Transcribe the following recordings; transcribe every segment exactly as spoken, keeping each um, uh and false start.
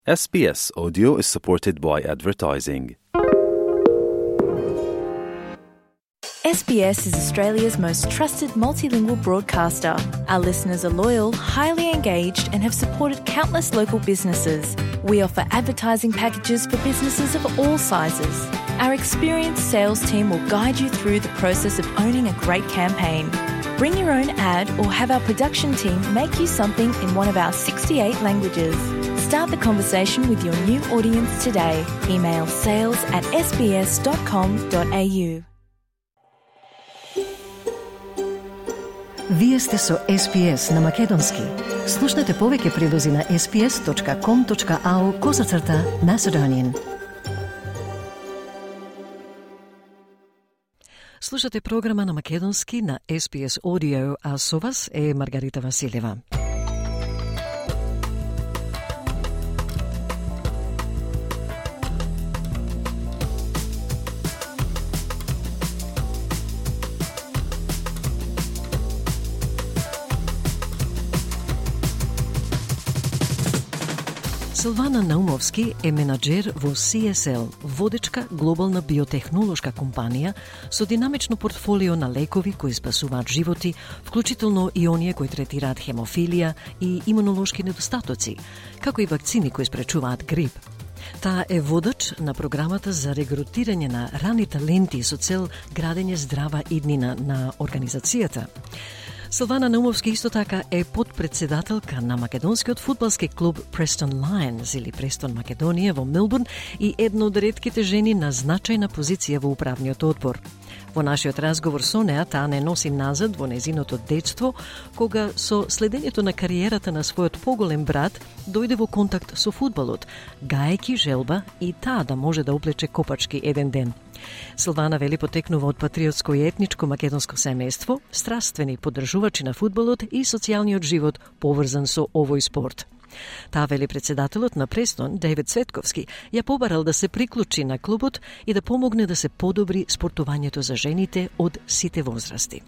S B S Audio is supported by advertising. S B S is Australia's most trusted multilingual broadcaster. Our listeners are loyal, highly engaged, and have supported countless local businesses. We offer advertising packages for businesses of all sizes. Our experienced sales team will guide you through the process of owning a great campaign. Bring your own ad or have our production team make you something in one of our sixty-eight languages. Start the conversation with your new audience today. Email sales at s b s dot com dot a u. Вие сте со С Б С на Македонски. Слушнете повеќе прилози на s b s dot com dot a u козацрта Macedonian. Слушате програма на Македонски на С Б С Audio, а со вас е Маргарита Василева. Силвана Наумовски е менаџер во Си Ес Ел, водечка глобална биотехнолошка компанија со динамично портфолио на лекови кои спасуваат животи, вклучително и оние кои третираат хемофилија и имунолошки недостатоци, како и вакцини кои спречуваат грип. Таа е водач на програмата за регрутирање на рани таленти со цел градење здрава иднина на организацијата. Силвана Наумовски исто така е подпредседателка на македонскиот фудбалски клуб Preston Lions или Престон Македонија во Мелбурн и една од ретките жени на значајна позиција во управниот одбор. Во нашиот разговор со неа, таа не носи назад во незиното детство, кога со следењето на кариерата на својот поголем брат дојде во контакт со фудбалот, гаејќи желба и таа да може да облече копачки еден ден. Силвана вели потекнува од патриотско и етничко македонско семејство, страствени поддржувачи на фудбалот и социјалниот живот поврзан со овој спорт. Таа вели председателот на Престон, Дейвид Цветковски, ја побарал да се приклучи на клубот и да помогне да се подобри спортувањето за жените од сите возрасти.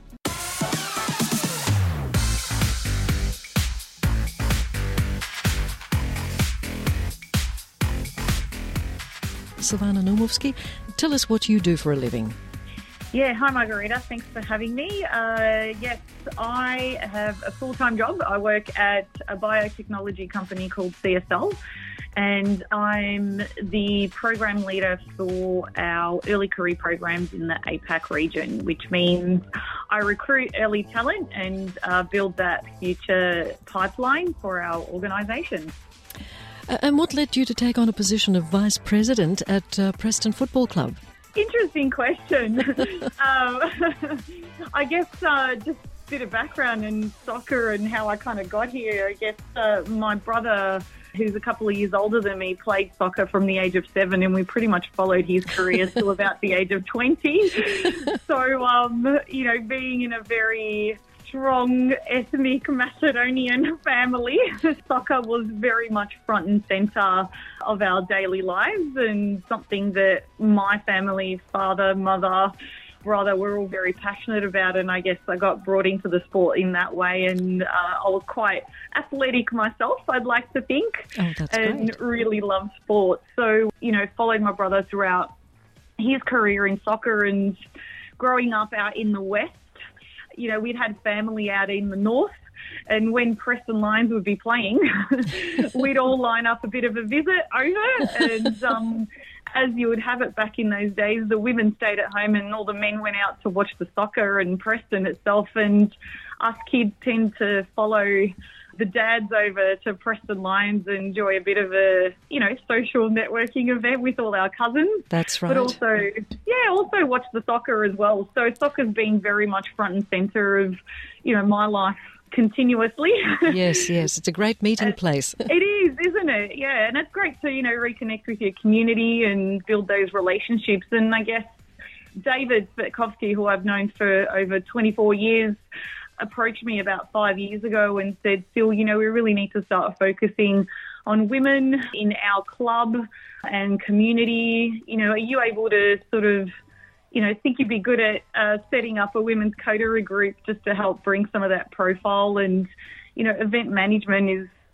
Силвана Наумовски, tell us what you do for a living. Yeah, hi Margarita, thanks for having me. Uh, yes, I have a full-time job. I work at a biotechnology company called C S L, and I'm the program leader for our early career programs in the A PAC region, which means I recruit early talent and uh, build that future pipeline for our organisation. Uh, and what led you to take on a position of Vice President at uh, Preston Football Club? Interesting question. um, I guess uh, just a bit of background in soccer and how I kind of got here. I guess uh, my brother, who's a couple of years older than me, played soccer from the age of seven, and we pretty much followed his career till about the age of twenty. So, um, you know, being in a very strong ethnic Macedonian family, soccer was very much front and centre of our daily lives, and something that my family, father, mother, brother, were all very passionate about, and I guess I got brought into the sport in that way, and uh, I was quite athletic myself, I'd like to think, oh, that's and great. really loved sport. So, you know, followed my brother throughout his career in soccer, and growing up out in the West, you know, we'd had family out in the north, and when Preston Lions would be playing, we'd all line up a bit of a visit over, and um, as you would have it back in those days, the women stayed at home and all the men went out to watch the soccer and Preston itself, and us kids tend to follow the dads over to Preston Lions and enjoy a bit of a, you know, social networking event with all our cousins. That's right. But also, yeah, also watch the soccer as well. So soccer's been very much front and centre of, you know, my life continuously. Yes, yes. It's a great meeting place. It is, isn't it? Yeah, and it's great to, you know, reconnect with your community and build those relationships. And I guess David Cvetkovski, who I've known for over twenty-four years, approached me about five years ago and said, Sil, you know, we really need to start focusing on women in our club and community. You know, are you able to sort of, you know, think you'd be good at uh, setting up a women's coterie group just to help bring some of that profile? And, you know, event management is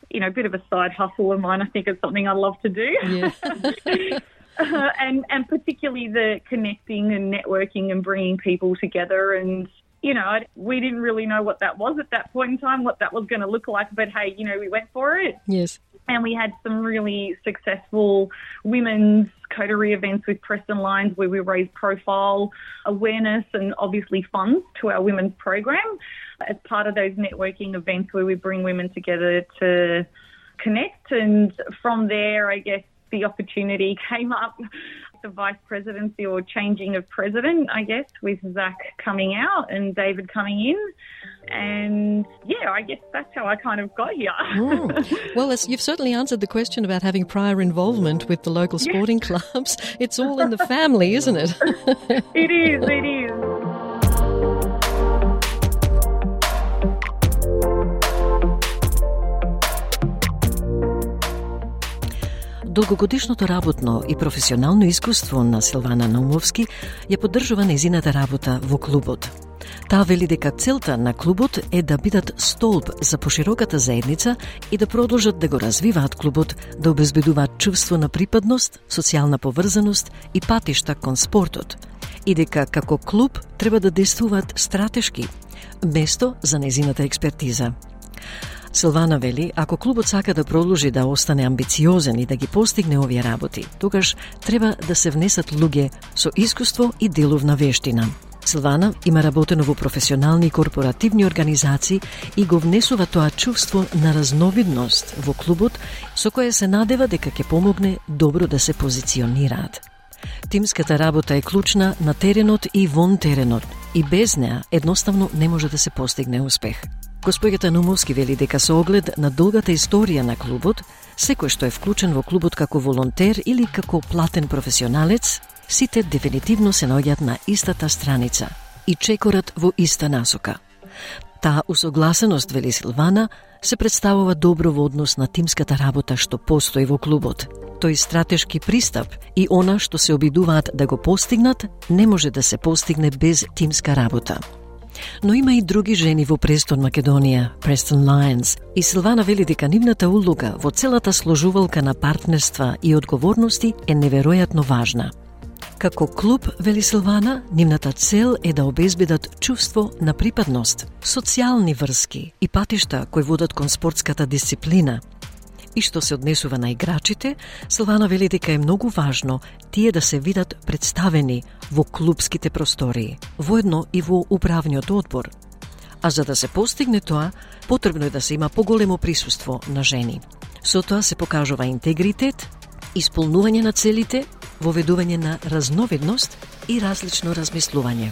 you know, a bit of a side hustle of mine. I think it's something I love to do. Yeah. uh, and, and particularly the connecting and networking and bringing people together. And, you know, I, we didn't really know what that was at that point in time, what that was going to look like. But, hey, you know, we went for it. Yes. And we had some really successful women's coterie events with Preston Lions where we raised profile, awareness and obviously funds to our women's program as part of those networking events where we bring women together to connect. And from there, I guess, the opportunity came up, the vice presidency or changing of president, I guess, with Zach coming out and David coming in. And, yeah, I guess that's how I kind of got here. Mm. Well, as you've certainly answered the question about having prior involvement with the local sporting yeah. clubs. It's all in the family, isn't it? It is, it is. Долгогодишното работно и професионално искуство на Силвана Наумовски ја поддржува незината работа во клубот. Таа вели дека целта на клубот е да бидат столб за пошироката заедница и да продолжат да го развиваат клубот, да обезбедуваат чувство на припадност, социјална поврзаност и патишта кон спортот. И дека како клуб треба да действуваат стратешки, место за незината експертиза. Силвана вели, ако клубот сака да продолжи да остане амбициозен и да ги постигне овие работи, тогаш треба да се внесат луѓе со искуство и деловна вештина. Силвана има работено во професионални и корпоративни организации и го внесува тоа чувство на разновидност во клубот, со кое се надева дека ќе помогне добро да се позиционираат. Тимската работа е клучна на теренот и вон теренот и без неа едноставно не може да се постигне успех. Госпоѓата Наумовски вели дека со оглед на долгата историја на клубот, секој што е вклучен во клубот како волонтер или како платен професионалец, сите дефинитивно се наоѓаат на истата страница и чекорат во иста насока. Таа усогласеност, вели Силвана, се представува добро во однос на тимската работа што постои во клубот. Тој стратешки пристап и она што се обидуваат да го постигнат, не може да се постигне без тимска работа. Но има и други жени во Престон, Македонија, Preston Lions, и Силвана вели дека нивната улога во целата сложувалка на партнерства и одговорности е неверојатно важна. Како клуб, вели Силвана, нивната цел е да обезбедат чувство на припадност, социјални врски и патишта кои водат кон спортската дисциплина. И што се однесува на играчите, Силвана вели дека е многу важно тие да се видат представени во клубските простории, воедно и во управниот одбор. А за да се постигне тоа, потребно е да се има поголемо присуство на жени. Со тоа се покажува интегритет, исполнување на целите, воведување на разновидност и различно размислување.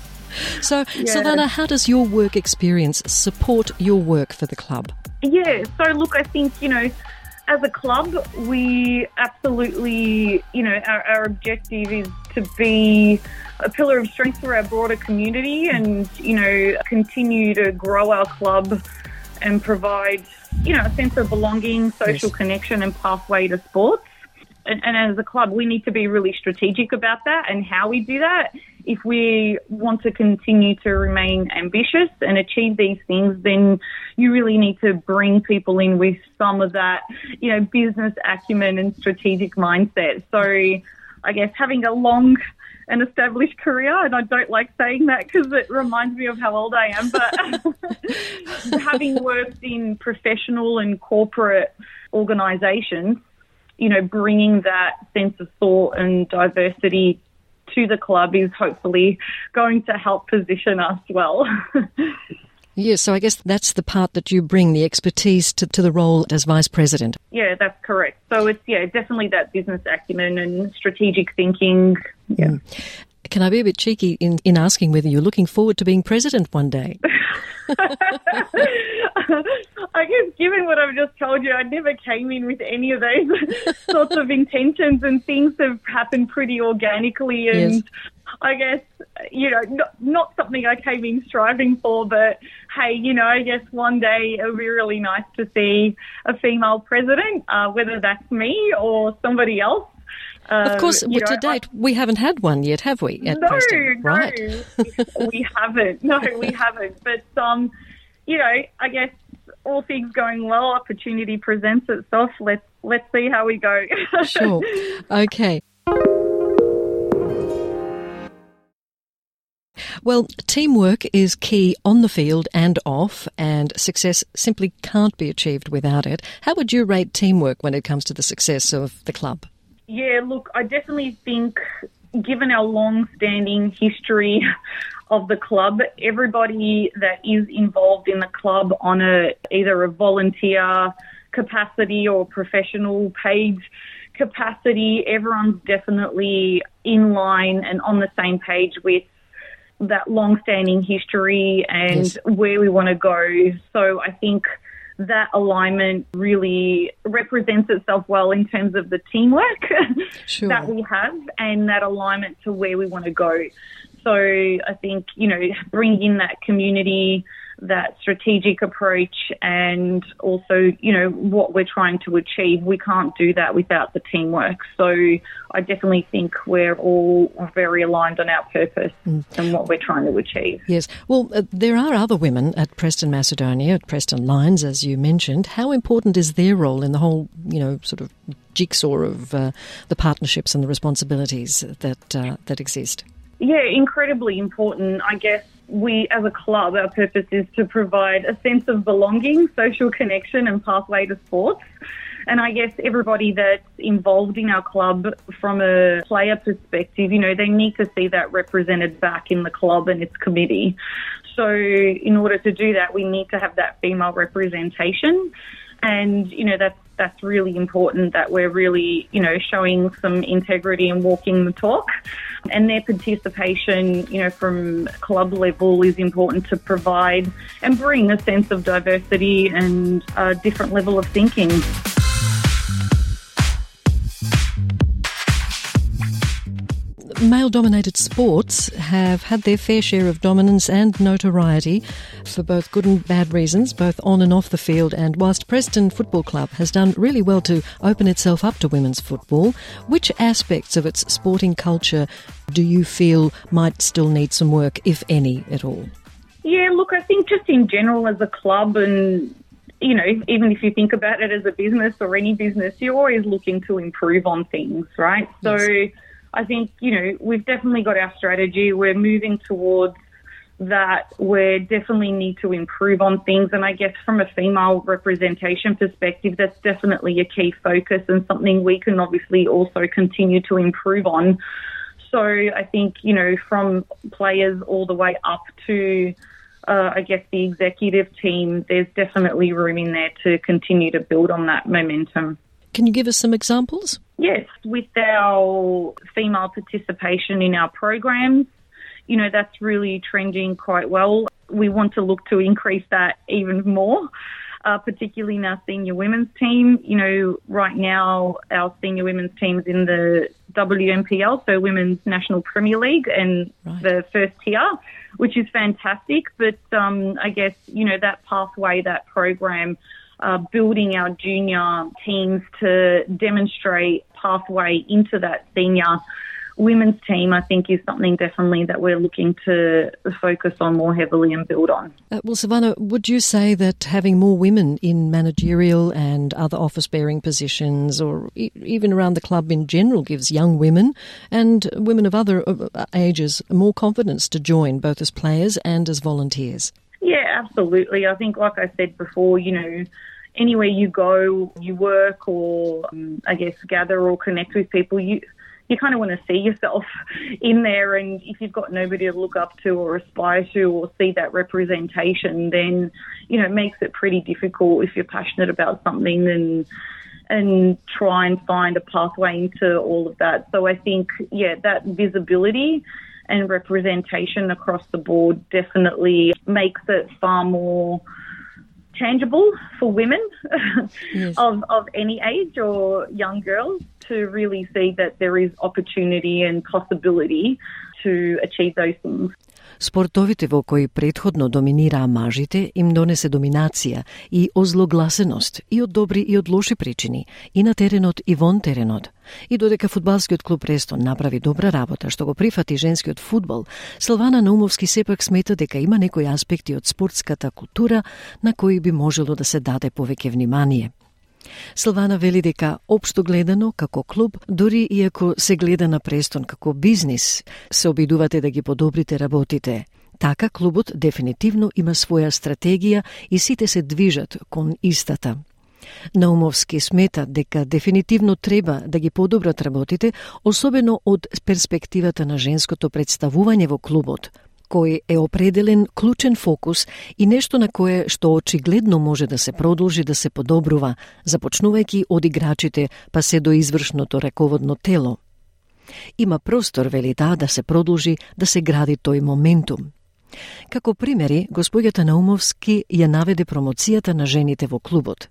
So, yeah. Sylvana, how does your work experience support your work for the club? Yeah, so look, I think, you know, as a club, we absolutely, you know, our, our objective is to be a pillar of strength for our broader community and, you know, continue to grow our club and provide, you know, a sense of belonging, social yes. connection and pathway to sports. And, and as a club, we need to be really strategic about that and how we do that. If we want to continue to remain ambitious and achieve these things, then you really need to bring people in with some of that, you know, business acumen and strategic mindset. So I guess having a long and established career, and I don't like saying that because it reminds me of how old I am, but having worked in professional and corporate organisations, you know, bringing that sense of thought and diversity to the club is hopefully going to help position us well. Yes, so I guess that's the part that you bring, the expertise to, to the role as Vice President. Yeah, that's correct. So it's, yeah, definitely that business acumen and strategic thinking. Yeah. Mm. Can I be a bit cheeky in, in asking whether you're looking forward to being president one day? I guess given what I've just told you, I never came in with any of those sorts of intentions, and things have happened pretty organically, and yes. I guess, you know, not, not something I came in striving for, but hey, you know, I guess one day it would be really nice to see a female president, uh, whether that's me or somebody else. Of course, um, to date, I, we haven't had one yet, have we, at no, Preston? Right. No, we haven't. No, we haven't. But, um, you know, I guess all things going well, opportunity presents itself. Let's let's see how we go. Sure. Okay. Well, teamwork is key on the field and off, and success simply can't be achieved without it. How would you rate teamwork when it comes to the success of the club? Yeah, look, I definitely think, given our long-standing history of the club, everybody that is involved in the club on a either a volunteer capacity or professional paid capacity, everyone's definitely in line and on the same page with that long-standing history and yes. where we want to go. So I think that alignment really represents itself well in terms of the teamwork sure. that we have and that alignment to where we want to go. So I think, you know, bring in that community, that strategic approach, and also, you know, what we're trying to achieve. We can't do that without the teamwork. So I definitely think we're all very aligned on our purpose mm. and what we're trying to achieve. Yes. Well, uh, there are other women at Preston Macedonia, at Preston Lions, as you mentioned. How important is their role in the whole, you know, sort of jigsaw of uh, the partnerships and the responsibilities that uh, that exist? Yeah, incredibly important. I guess we, as a club, our purpose is to provide a sense of belonging, social connection and pathway to sports. And I guess everybody that's involved in our club from a player perspective, you know, they need to see that represented back in the club and its committee. So in order to do that, we need to have that female representation. And, you know, that's that's really important that we're really, you know, showing some integrity and walking the talk. And their participation, you know, from club level is important to provide and bring a sense of diversity and a different level of thinking. Male-dominated sports have had their fair share of dominance and notoriety for both good and bad reasons, both on and off the field. And whilst Preston Football Club has done really well to open itself up to women's football, which aspects of its sporting culture do you feel might still need some work, if any, at all? Yeah, look, I think just in general as a club, and you know, even if you think about it as a business or any business, you're always looking to improve on things, right? Yes. So I think, you know, we've definitely got our strategy. We're moving towards that. We definitely need to improve on things. And I guess from a female representation perspective, that's definitely a key focus and something we can obviously also continue to improve on. So I think, you know, from players all the way up to, uh, I guess, the executive team, there's definitely room in there to continue to build on that momentum. Can you give us some examples? Yes, with our female participation in our programs, you know, that's really trending quite well. We want to look to increase that even more, uh, particularly in our senior women's team. You know, right now our senior women's team's in the W M P L, so Women's National Premier League, and right. the first tier, which is fantastic. But um, I guess, you know, that pathway, that program, Uh, building our junior teams to demonstrate pathway into that senior women's team, I think, is something definitely that we're looking to focus on more heavily and build on. Uh, well, Savannah, would you say that having more women in managerial and other office-bearing positions, or e- even around the club in general, gives young women and women of other uh, ages more confidence to join, both as players and as volunteers? Yeah, absolutely. I think, like I said before, you know, anywhere you go, you work or, um, I guess, gather or connect with people, you you kind of want to see yourself in there. And if you've got nobody to look up to or aspire to or see that representation, then, you know, it makes it pretty difficult if you're passionate about something and and try and find a pathway into all of that. So I think, yeah, that visibility and representation across the board definitely makes it far more tangible for women yes. of, of any age or young girls to really see that there is opportunity and possibility to achieve those things. Спортовите во кои претходно доминираа мажите им донесе доминација и озлогласеност и од добри и од лоши причини, и на теренот и вон теренот. И додека фудбалскиот клуб Престон направи добра работа што го прифати женскиот фудбал, Силвана Наумовски сепак смета дека има некои аспекти од спортската култура на кои би можело да се даде повеќе внимание. Силвана вели дека, општо гледано, како клуб, дури иако се гледа на Престон како бизнис, се обидувате да ги подобрите работите. Така, клубот дефинитивно има своја стратегија и сите се движат кон истата. Наумовски смета дека дефинитивно треба да ги подобрат работите, особено од перспективата на женското представување во клубот, кој е определен клучен фокус и нешто на кое што очигледно може да се продолжи да се подобрува, започнувајќи од играчите па се до извршното раководно тело. Има простор, вели таа, да се продолжи да се гради тој моментум. Како примери, господјата Наумовски ја наведе промоцијата на жените во клубот.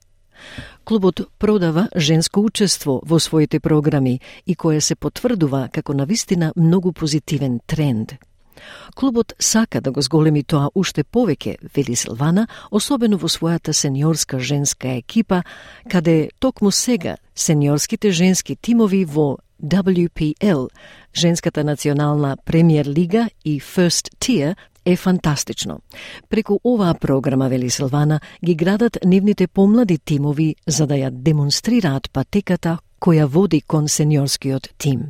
Клубот продава женско учество во своите програми и кое се потврдува како навистина многу позитивен тренд. Клубот сака да го зголеми тоа уште повеќе, вели Силвана, особено во својата сениорска женска екипа, каде токму сега сениорските женски тимови во дабљу пи ел, женската национална премиер лига и First Tier, е фантастично. Преку оваа програма, вели Силвана, ги градат нивните помлади тимови за да ја демонстрираат патеката која води кон сениорскиот тим.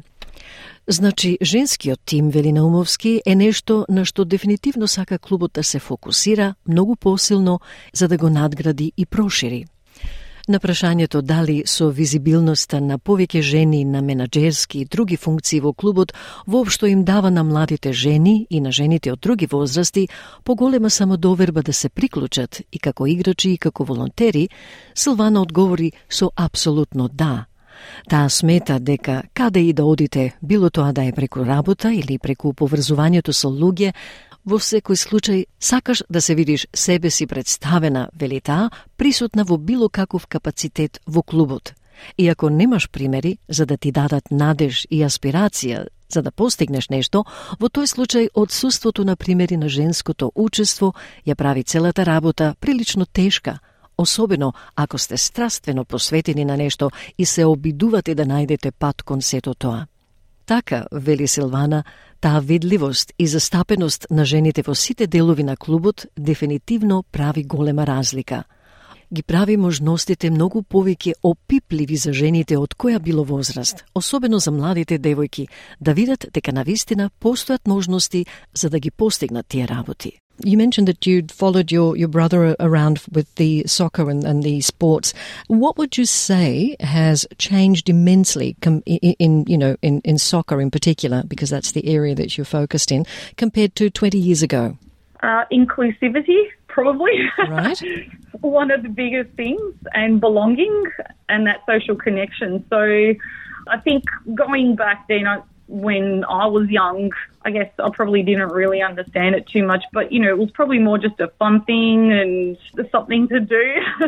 Значи, женскиот тим, вели Наумовски, е нешто на што дефинитивно сака клубот да се фокусира многу посилно за да го надгради и прошири. На прашањето дали со визибилноста на повеќе жени на менаџерски и други функции во клубот воопшто им дава на младите жени и на жените од други возрасти поголема самодоверба да се приклучат и како играчи и како волонтери, Силвана одговори со апсолутно да. Таа смета дека каде и да одите, било тоа да е преку работа или преку поврзувањето со луѓе, во секој случај сакаш да се видиш себе си представена, вели таа, присутна во било каков капацитет во клубот. И ако немаш примери за да ти дадат надеж и аспирација за да постигнеш нешто, во тој случај отсуството на примери на женското учество ја прави целата работа прилично тешка, особено ако сте страствено посветени на нешто и се обидувате да најдете пат кон сето тоа. Така, вели Силвана, таа видливост и застапеност на жените во сите делови на клубот дефинитивно прави голема разлика. Ги прави можностите многу повеќе опипливи за жените од која било возраст, особено за младите девојки, да видат дека навистина постојат можности за да ги постигнат тие работи. You mentioned that you'd followed your, your brother around with the soccer and, and the sports. What would you say has changed immensely com- in, in, you know, in, in soccer in particular, because that's the area that you're focused in, compared to twenty years ago? Uh, inclusivity, probably. Right. One of the biggest things, and belonging and that social connection. So I think going back then, I, when I was young, I guess I probably didn't really understand it too much, but, you know, it was probably more just a fun thing and something to do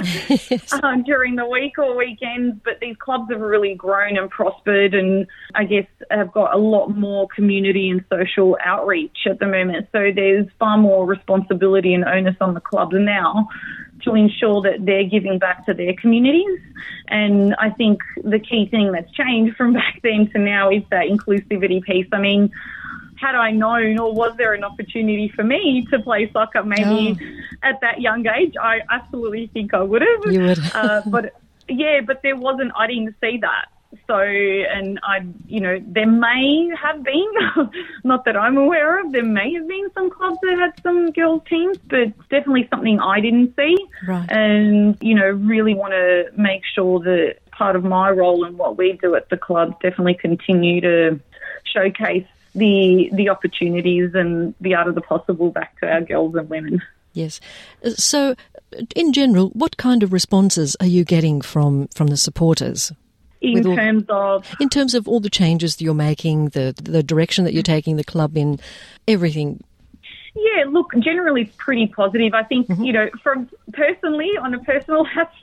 Yes. um, during the week or weekends. But these clubs have really grown and prospered and I guess have got a lot more community and social outreach at the moment. So there's far more responsibility and onus on the clubs now to ensure that they're giving back to their communities. And I think the key thing that's changed from back then to now is that inclusivity piece. I mean, had I known, or was there an opportunity for me to play soccer maybe oh. at that young age, I absolutely think I would have. You would. uh, but yeah, but there wasn't, I didn't see that. So, and I, you know, there may have been, not that I'm aware of, there may have been some clubs that had some girls teams, but it's definitely something I didn't see. Right. And, you know, really want to make sure that part of my role and what we do at the club definitely continue to showcase the the opportunities and the art of the possible back to our girls and women. Yes. So, in general, what kind of responses are you getting from, from the supporters? In all, terms of... In terms of all the changes that you're making, the the direction that you're taking the club in, everything. Yeah, look, generally it's pretty positive. I think, mm-hmm. you know, from personally, on a personal aspect,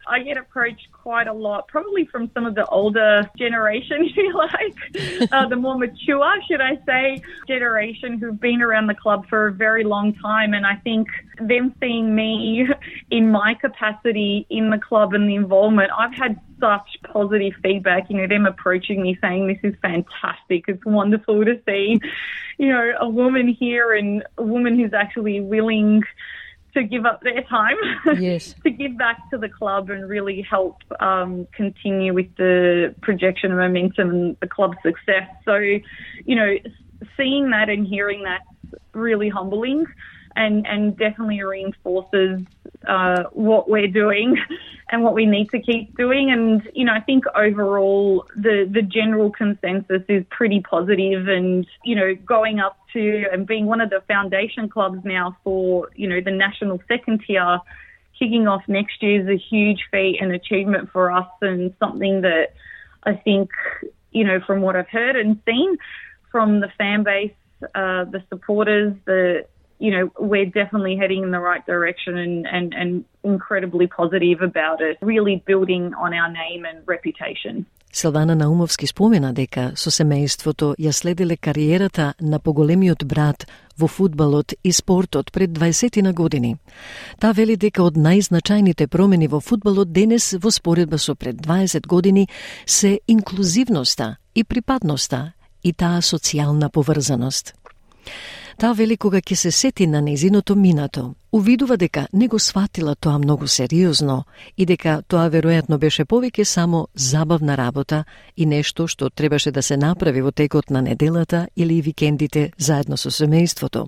I get approached quite a lot, probably from some of the older generation, if you like, uh, the more mature, should I say, generation who've been around the club for a very long time. And I think them seeing me in my capacity in the club and the involvement, I've had such positive feedback, you know, them approaching me saying this is fantastic. It's wonderful to see, you know, a woman here and a woman who's actually willing to give up their time Yes. to give back to the club and really help um, continue with the projection and momentum and the club's success. So, you know, seeing that and hearing that's really humbling and, and definitely reinforces uh, what we're doing and what we need to keep doing. And, you know, I think overall the, the general consensus is pretty positive and, you know, going up to and being one of the foundation clubs now for, you know, the national second tier kicking off next year is a huge feat and achievement for us and something that I think, you know, from what I've heard and seen from the fan base, uh, the supporters, the you know, we're definitely heading in the right direction and, and, and incredibly positive about it, really building on our name and reputation. Силвана Наумовски спомена дека со семејството ја следиле кариерата на поголемиот брат во фудбалот и спортот пред дваесет години. Таа вели дека од најзначајните промени во фудбалот денес во споредба со пред дваесет години се инклузивноста и припадноста и таа социјална поврзаност. Таа вели кога ќе се сети на нејзиното минато, увидува дека не го сватила тоа многу сериозно и дека тоа веројатно беше повеќе само забавна работа и нешто што требаше да се направи во текот на неделата или викендите заедно со семејството.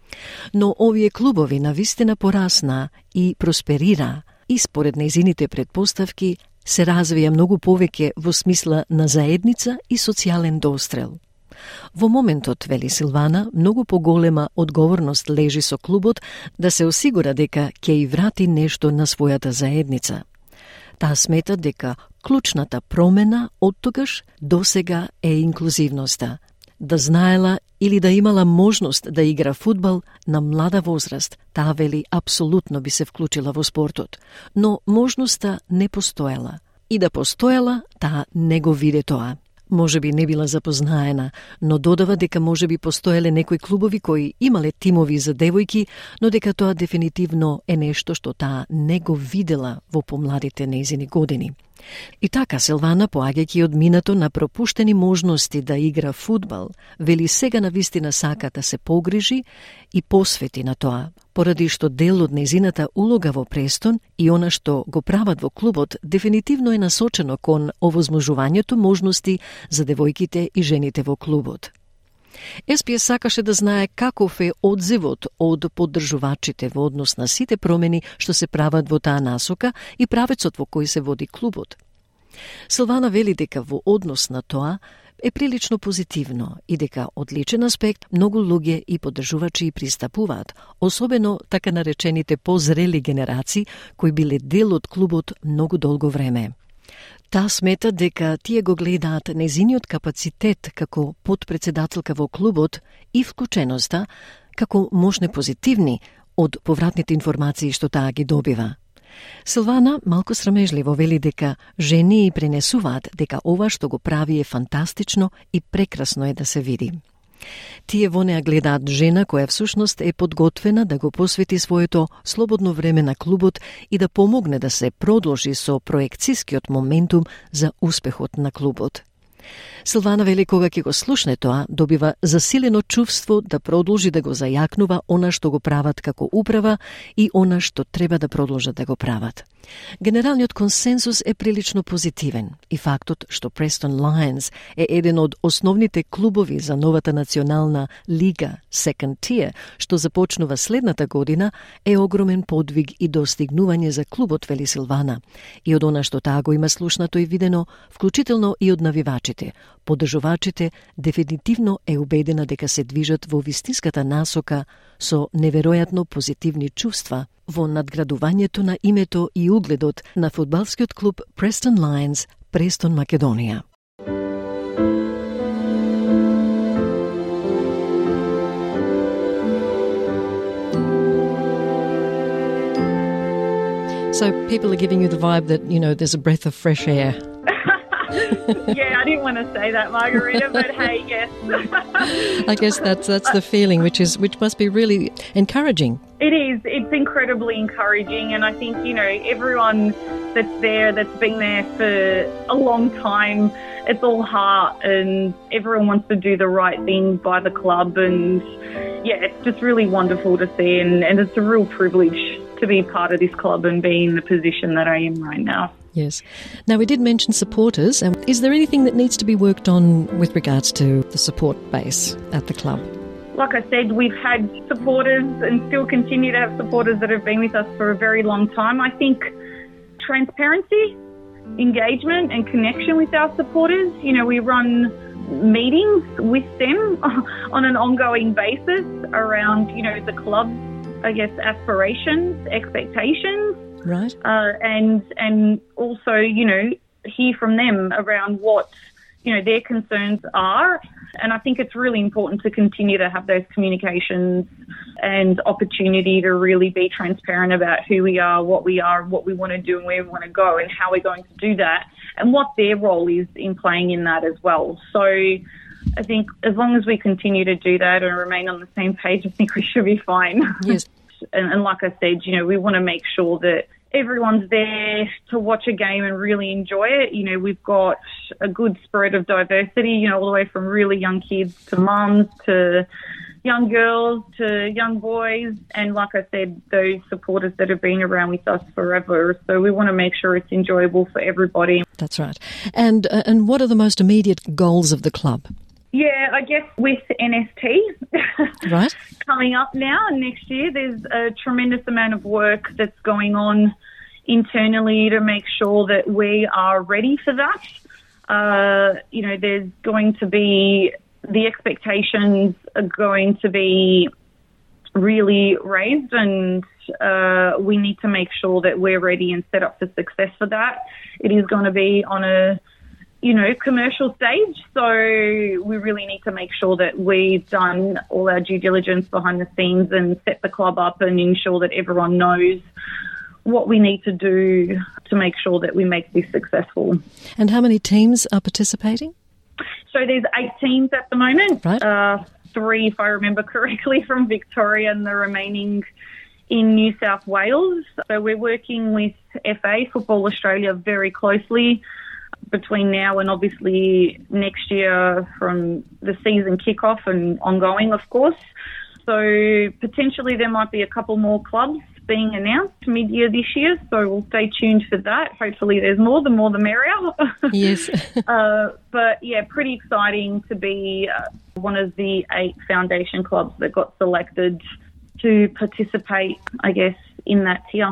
Но овие клубови навистина порасна и просперира и според нејзините предпоставки се развија многу повеќе во смисла на заедница и социјален дострел. Во моментот, вели Силвана, многу поголема одговорност лежи со клубот да се осигура дека ќе и врати нешто на својата заедница. Таа смета дека клучната промена од тогаш до сега е инклузивноста. Да знаела или да имала можност да игра фудбал на млада возраст, таа вели апсолутно би се вклучила во спортот, но можноста не постоела. И да постоела, таа не го виде тоа. Може би не била запознаена, но додава дека може би постоеле некои клубови кои имале тимови за девојки, но дека тоа дефинитивно е нешто што таа не го видела во помладите нејзини години. И така Силвана, поаѓајќи од минато на пропуштени можности да игра фудбал, вели сега навистина сака да се погрижи и посвети на тоа, поради што дел од нејзината улога во Престон и она што го прават во клубот дефинитивно е насочено кон овозможувањето можности за девојките и жените во клубот. Ес Пи Ес сакаше да знае каков е одзивот од поддржувачите во однос на сите промени што се прават во таа насока и правецот во кој се води клубот. Силвана вели дека во однос на тоа е прилично позитивно и дека од личен аспект многу луѓе и поддржувачи пристапуваат, особено така наречените позрели генерации кои биле дел од клубот многу долго време. Таа смета дека тие го гледаат нејзиниот капацитет како подпредседателка во клубот и вклученоста како можни позитивни од повратните информации што таа ги добива. Силвана малку срамежливо вели дека жени и пренесуваат дека ова што го прави е фантастично и прекрасно е да се види. Тие во неа гледаат жена која всушност е подготвена да го посвети своето слободно време на клубот и да помогне да се продолжи со проекцискиот моментум за успехот на клубот. Силвана вели кога ќе го слушне тоа, добива засилено чувство да продолжи да го зајакнува она што го прават како управа и она што треба да продолжат да го прават. Генералниот консенсус е прилично позитивен и фактот што Preston Lions е еден од основните клубови за новата национална лига Second Tier, што започнува следната година, е огромен подвиг и достигнување за клубот, вели Силвана. И од она што таа го има слушнато и видено, вклучително и од навивачите, поддржувачите дефинитивно е убедена дека се движат во вистинската насока со неверојатно позитивни чувства во надградувањето на името и угледот на фудбалскиот клуб Preston Lions, Престон, Македонија. So people are giving you the vibe that, you know, there's a breath of fresh air. Yeah, I didn't want to say that, Margarita, but hey, yes. I guess that's that's the feeling, which is which must be really encouraging. It is. It's incredibly encouraging, and I think, you know, everyone that's there, that's been there for a long time, it's all heart, and everyone wants to do the right thing by the club, and yeah, it's just really wonderful to see, and, and it's a real privilege to be part of this club and be in the position that I am right now. Yes. Now, we did mention supporters. Um, is there anything that needs to be worked on with regards to the support base at the club? Like I said, we've had supporters and still continue to have supporters that have been with us for a very long time. I think transparency, engagement and connection with our supporters. You know, we run meetings with them on an ongoing basis around, you know, the club's, I guess, aspirations, expectations. Right. Uh, and and also, you know, hear from them around what, you know, their concerns are. And I think it's really important to continue to have those communications and opportunity to really be transparent about who we are, what we are, what we want to do and where we want to go and how we're going to do that and what their role is in playing in that as well. So I think as long as we continue to do that and remain on the same page, I think we should be fine. Yes. and, and like I said, you know, we want to make sure that everyone's there to watch a game and really enjoy it. You know, we've got a good spread of diversity, you know, all the way from really young kids to mums to young girls to young boys. And like I said, those supporters that have been around with us forever. So we want to make sure it's enjoyable for everybody. That's right. And uh, and what are the most immediate goals of the club? Yeah, I guess with N S T right. coming up now and next year, there's a tremendous amount of work that's going on internally to make sure that we are ready for that. Uh, you know, there's going to be, the expectations are going to be really raised, and uh, we need to make sure that we're ready and set up for success for that. It is going to be on a you know, commercial stage. So we really need to make sure that we've done all our due diligence behind the scenes and set the club up and ensure that everyone knows what we need to do to make sure that we make this successful. And how many teams are participating? So there's eight teams at the moment. Right. Uh, three, if I remember correctly, from Victoria and the remaining in New South Wales. So we're working with F A, Football Australia, very closely between now and obviously next year from the season kickoff and ongoing, of course. So potentially there might be a couple more clubs being announced mid-year this year, so we'll stay tuned for that. Hopefully there's more, the more the merrier. Yes. uh, but yeah, pretty exciting to be uh, one of the eight foundation clubs that got selected to participate, I guess, in that tier.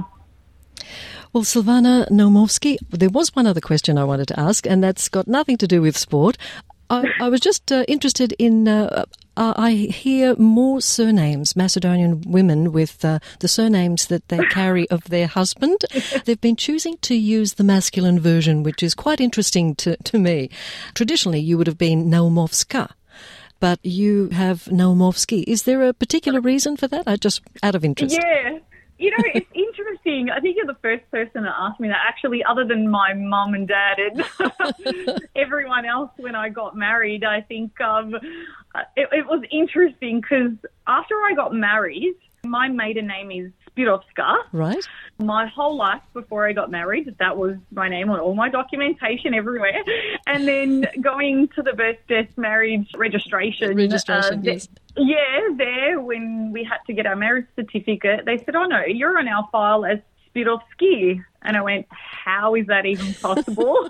Well, Silvana Naumovski, there was one other question I wanted to ask, and that's got nothing to do with sport. I, I was just uh, interested in, uh, uh, I hear more surnames, Macedonian women with uh, the surnames that they carry of their husband. They've been choosing to use the masculine version, which is quite interesting to, to me. Traditionally, you would have been Naumovska, but you have Naumovski. Is there a particular reason for that? I just, out of interest. Yeah. You know, it's interesting. I think you're the first person to ask me that, actually, other than my mum and dad and everyone else when I got married. I think um, it, it was interesting because after I got married, my maiden name is Spirovska. Right. My whole life before I got married, that was my name on all my documentation everywhere. And then going to the birth, death, marriage registration. Registration, uh, yes. Yeah, there, when we had to get our marriage certificate, they said, oh, no, you're on our file as Spirovski. And I went, how is that even possible?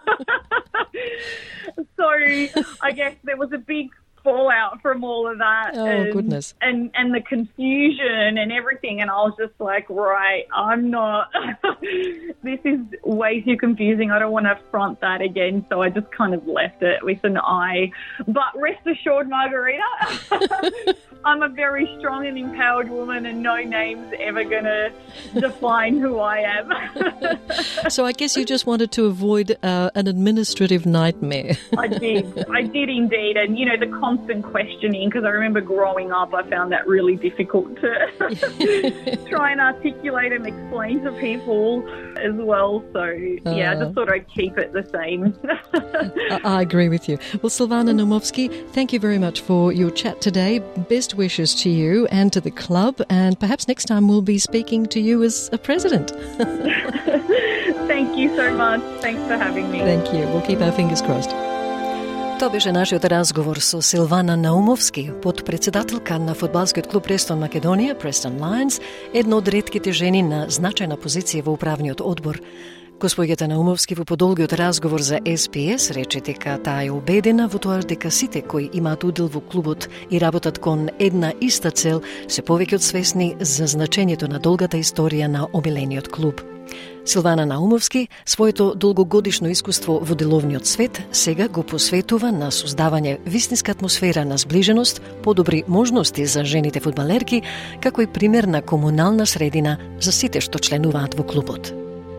So I guess there was a big fallout from all of that. Oh, and, goodness. And, and the confusion and everything. And I was just like, right, I'm not, this is way too confusing. I don't want to front that again. So I just kind of left it with an I. But rest assured, Margarita, I'm a very strong and empowered woman and no name's ever going to define who I am. So I guess you just wanted to avoid uh, an administrative nightmare. I did. I did indeed. And, you know, the constant questioning, because I remember growing up I found that really difficult to try and articulate and explain to people as well. So, yeah, uh, I just thought I'd keep it the same. I, I agree with you. Well, Silvana Naumovski, thank you very much for your chat today. Best wishes to you and to the club, and perhaps next time we'll be speaking to you as a president. Thank you so much. Thanks for having me. Thank you. We'll keep our fingers crossed. Тоа беше нашиот разговор со Силвана Наумовски, подпредседателка на фудбалскиот клуб Престон Македонија, Preston Lions, една од ретките жени на значајна позиција во управниот одбор. Господјата Наумовски во подолгиот разговор за Ес Би Ес рече дека таа е убедена во тоа дека сите кои имаат удел во клубот и работат кон една иста цел се повеќе од свесни за значењето на долгата историја на омилениот клуб. Силвана Наумовски своето долгогодишно искуство во деловниот свет сега го посветува на создавање вистинска атмосфера на зближеност, подобри можности за жените фудбалерки, како и пример на комунална средина за сите што членуваат во клубот.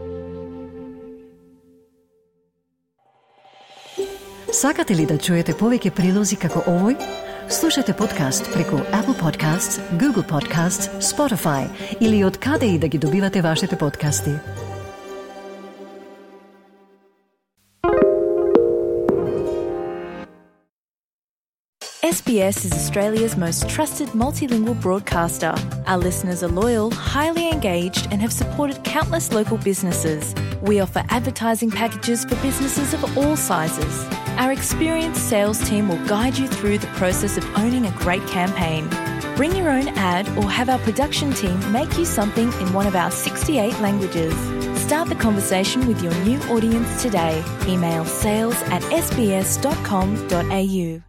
Сакате ли да чуете повеќе прилози како овој? Слушате подкаст преку Apple Podcasts, Google Podcasts, Spotify или од каде и да ги добивате вашите подкасти. S B S is Australia's most trusted multilingual broadcaster. Our listeners are loyal, highly engaged, and have supported countless local businesses. We offer advertising packages for businesses of all sizes. Our experienced sales team will guide you through the process of owning a great campaign. Bring your own ad or have our production team make you something in one of our sixty-eight languages. Start the conversation with your new audience today. Email sales at s b s dot com dot a u.